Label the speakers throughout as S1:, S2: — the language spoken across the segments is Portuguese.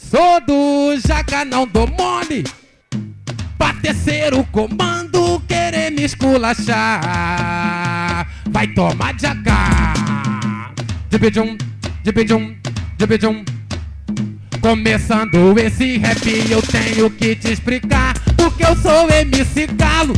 S1: Sou do Jaca, não dou mole pra terceiro comando querer me esculachar. Vai tomar Jaca. Dibidum, dibidum, dibidum. Começando esse rap eu tenho que te explicar, porque eu sou MC Galo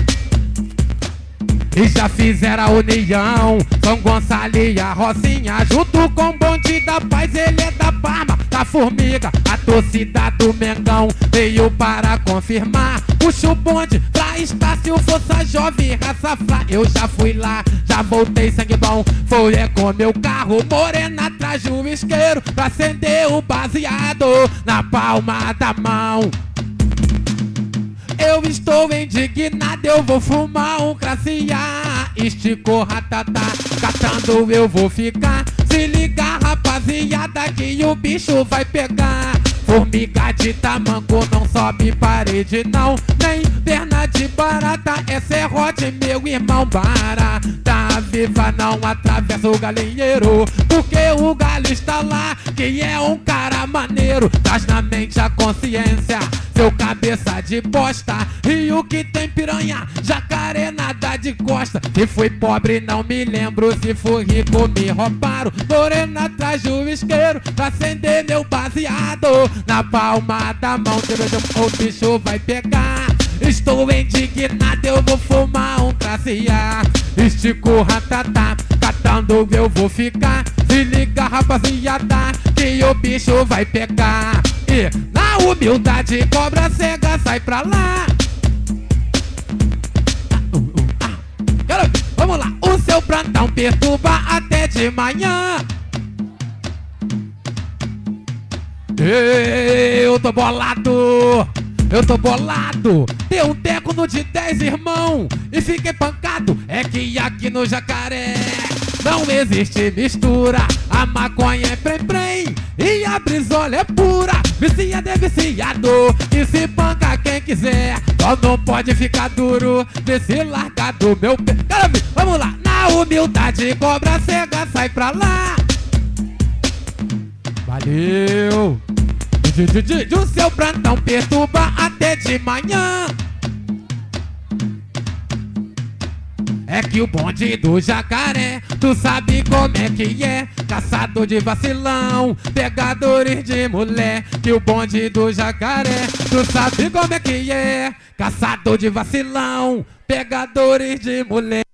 S1: e já fizeram a união. São Gonçalo e a Rocinha junto com o bonde da paz. Ele é da Parma, da Formiga, a torcida do Mengão veio para confirmar. Puxa o bonde pra Estácio, força jovem, raça flá. Eu já fui lá, já voltei, sangue bom. Foi com meu carro, morena atrás do isqueiro pra acender o baseado na palma da mão. Eu estou indignado, eu vou fumar um craciá. Esticou ratatá, catando eu vou ficar. Se liga rapaziada que o bicho vai pegar. Formiga de tamanco não sobe parede não, nem perna de barata, é serrote meu irmão. Barata viva não atravessa o galinheiro, porque o galho está lá, que é um cara maneiro. Traz na mente a consciência, seu cabeça de bosta. E o que tem piranha, jacaré nada de costa. Se fui pobre não me lembro, se fui rico me roubaram. Morena atrás do isqueiro pra acender meu baseado na palma da mão. O bicho vai pegar. Estou indignado, eu vou fumar um craciá. Estico ratatá, catando eu vou ficar. Se liga rapaziada que o bicho vai pegar. E na humildade cobra cega sai pra lá. Quero ver, vamos lá. O seu plantão perturba até de manhã. Eu tô bolado, eu tô bolado. Dei um teco no de 10, irmão, e fiquei pancado. É que aqui no Jacaré não existe mistura. A maconha é prem-prem e a brisola é pura. Viciado é viciado e se panca quem quiser. Só não pode ficar duro desse larga do meu pé. Caramba, vamos lá. Na humildade cobra cega sai pra lá. Valeu. O seu plantão perturba até de manhã. É que o bonde do Jacaré, tu sabe como é que é. Caçador de vacilão, pegadores de mulher. Que o bonde do Jacaré, tu sabe como é que é. Caçador de vacilão, pegadores de mulher.